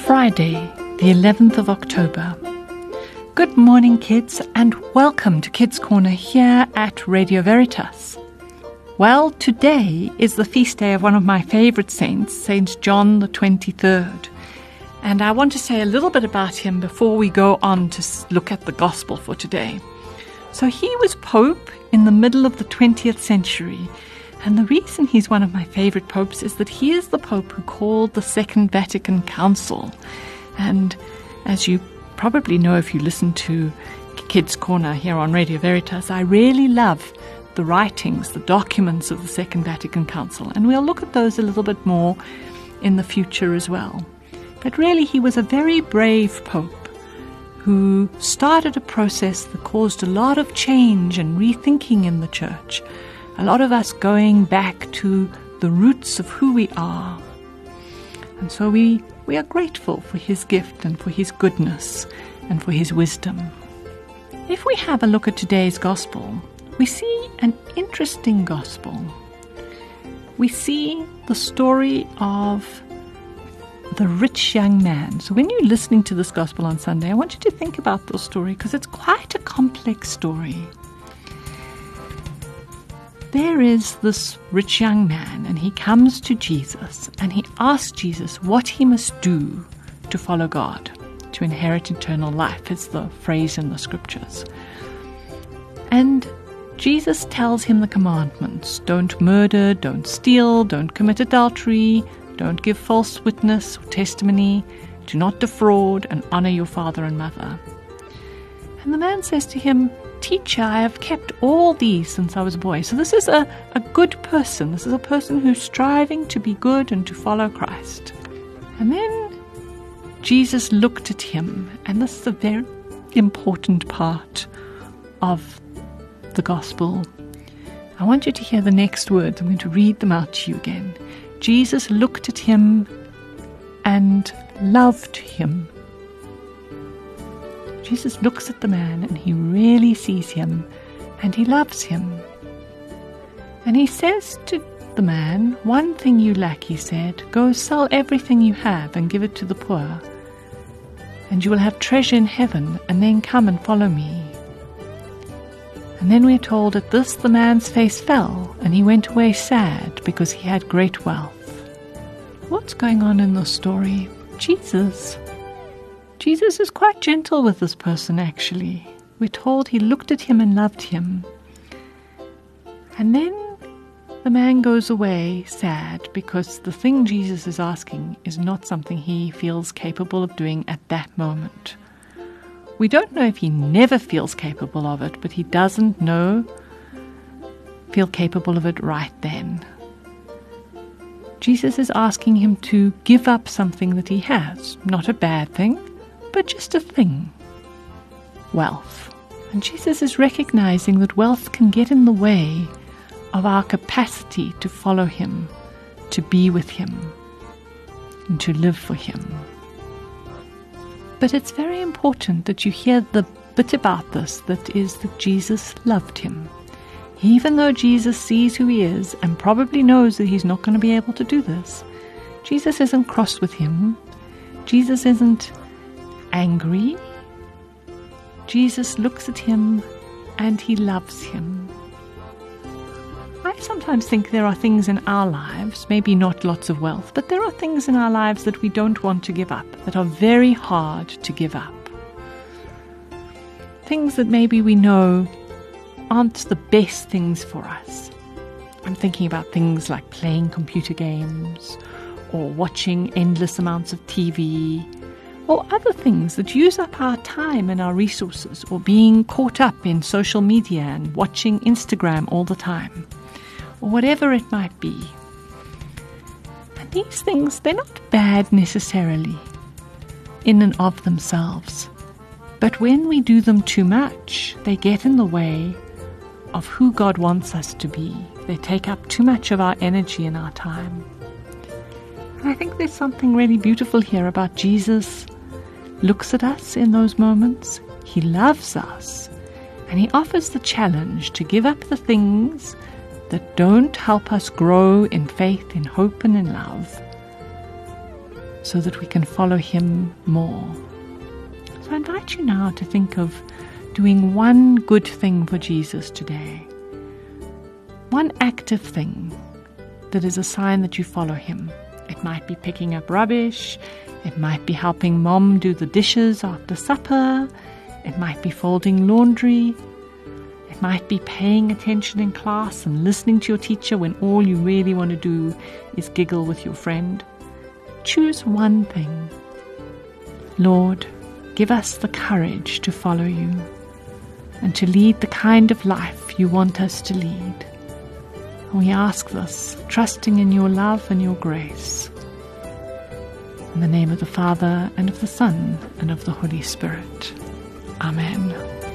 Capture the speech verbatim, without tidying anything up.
Friday, the eleventh of October. Good morning, kids, and welcome to Kids Corner here at Radio Veritas. Well, today is the feast day of one of my favorite saints, Saint John the twenty-third. And I want to say a little bit about him before we go on to look at the gospel for today. So he was Pope in the middle of the twentieth century. And the reason he's one of my favorite popes is that he is the pope who called the Second Vatican Council. And as you probably know if you listen to Kids Corner here on Radio Veritas, I really love the writings, the documents of the Second Vatican Council. And we'll look at those a little bit more in the future as well. But really, he was a very brave pope who started a process that caused a lot of change and rethinking in the church. A lot of us going back to the roots of who we are. And so we, we are grateful for his gift and for his goodness and for his wisdom. If we have a look at today's gospel, we see an interesting gospel. We see the story of the rich young man. So when you're listening to this gospel on Sunday, I want you to think about the story because it's quite a complex story. There is this rich young man, and he comes to Jesus, and he asks Jesus what he must do to follow God, to inherit eternal life, is the phrase in the scriptures. And Jesus tells him the commandments. Don't murder, don't steal, don't commit adultery, don't give false witness or testimony, do not defraud, and honor your father and mother. And the man says to him, Teacher, I have kept all these since I was a boy. So this is a, a good person. This is a person who's striving to be good and to follow Christ. And then Jesus looked at him, and this is a very important part of the gospel. I want you to hear the next words. I'm going to read them out to you again. Jesus looked at him and loved him. Jesus looks at the man and he really sees him and he loves him. And he says to the man, one thing you lack, he said, go sell everything you have and give it to the poor, and you will have treasure in heaven, and then come and follow me. And then we're told at this the man's face fell and he went away sad because he had great wealth. What's going on in the story? Jesus Jesus is quite gentle with this person, actually. We're told he looked at him and loved him. And then the man goes away sad because the thing Jesus is asking is not something he feels capable of doing at that moment. We don't know if he never feels capable of it, but he doesn't know, feel capable of it right then. Jesus is asking him to give up something that he has, not a bad thing, but just a thing. Wealth. And Jesus is recognizing that wealth can get in the way of our capacity to follow him, to be with him, and to live for him. But it's very important that you hear the bit about this, that is that Jesus loved him. Even though Jesus sees who he is and probably knows that he's not going to be able to do this, Jesus isn't cross with him. Jesus isn't angry. Jesus looks at him and he loves him. I sometimes think there are things in our lives, maybe not lots of wealth, but there are things in our lives that we don't want to give up, that are very hard to give up. Things that maybe we know aren't the best things for us. I'm thinking about things like playing computer games or watching endless amounts of T V, or other things that use up our time and our resources, or being caught up in social media and watching Instagram all the time, or whatever it might be. And these things, they're not bad necessarily in and of themselves, but when we do them too much, they get in the way of who God wants us to be. They take up too much of our energy and our time. And I think there's something really beautiful here about Jesus looks at us in those moments. He loves us, and he offers the challenge to give up the things that don't help us grow in faith, in hope, and in love, so that we can follow him more. So I invite you now to think of doing one good thing for Jesus today. One active thing that is a sign that you follow him. It might be picking up rubbish. It might be helping Mom do the dishes after supper. It might be folding laundry. It might be paying attention in class and listening to your teacher when all you really want to do is giggle with your friend. Choose one thing. Lord, give us the courage to follow you and to lead the kind of life you want us to lead. We ask this, trusting in your love and your grace. In the name of the Father, and of the Son, and of the Holy Spirit. Amen.